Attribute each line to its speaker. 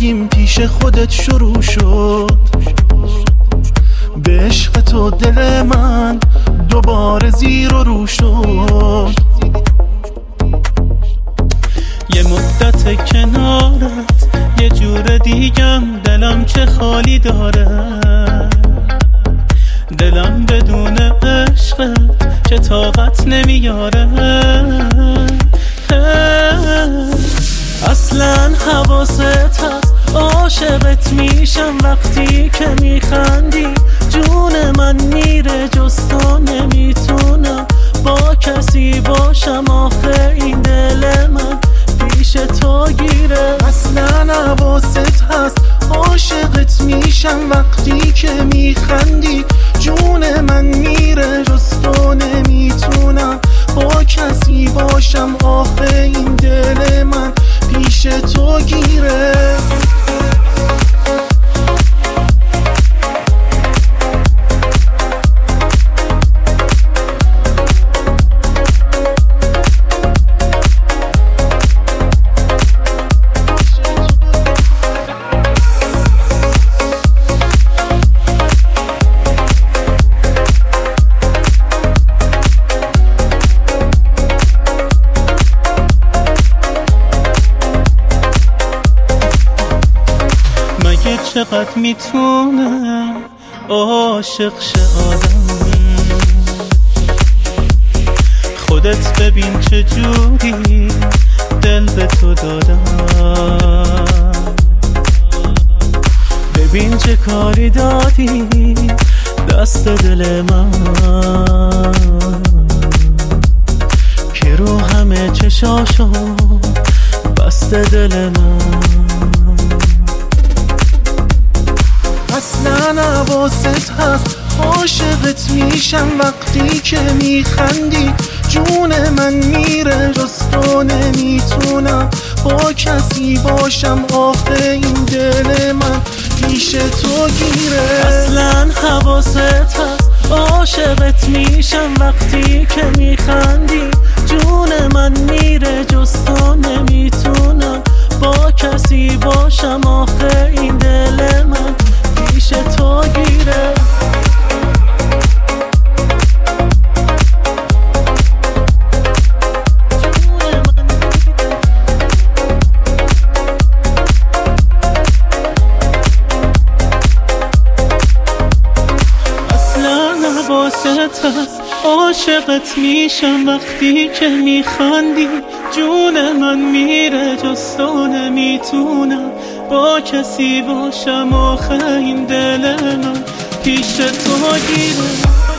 Speaker 1: زندگیم پیش خودت شروع شد. به عشق تو دل من دوباره زیر و رو شد. یه مدت کنارت یه جور دیگم دلم چه خالی داره. دلم بدون عشقت چه طاقت نمیاره. اصلا حواست هست عاشقت میشم وقتی که میخندی. جون من میره جز تو نمیتونم با کسی باشم. آخه این دل من پیش تو گیره. اصلا حواست هست عاشقت میشم وقتی که میخندی. جون من میره جز تو نمیتونم با کسی باشم. آخه این دل من پیش تو گیره. چقدر میتونه عاشق شه آدم. خودت ببین چجوری دل به تو دادم. ببین چه کاری دادی دست دل من که رو همه چشاشو بسته دل من. اصلا حواست هست عاشقت میشم وقتی که میخندی. جون من میره جز تو نمیتونم با کسی باشم. آخه این دل من پیش تو گیره. اصلا حواست هست عاشقت میشم وقتی که میخندی. جون من میره جز تو نمیتونم با کسی باشم. آخه این دل من پیش تو گیره. اصلا حواست هست عاشقت میشم وقتی که میخندی. جون من میره جز تو نمیتونم با کسی باشم. آخه این دل من پیش تو گیره.